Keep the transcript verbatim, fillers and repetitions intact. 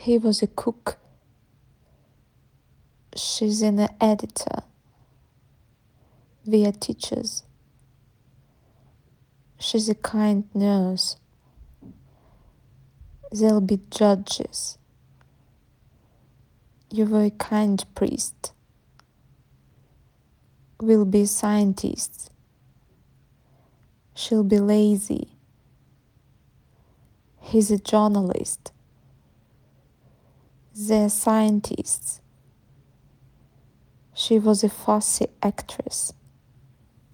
He was a cook. She's an editor. We are teachers. She's a kind nurse. They'll be judges. You were a kind priest. We'll be scientists. She'll be lazy. He's a journalist. They're scientists. She was a fussy actress.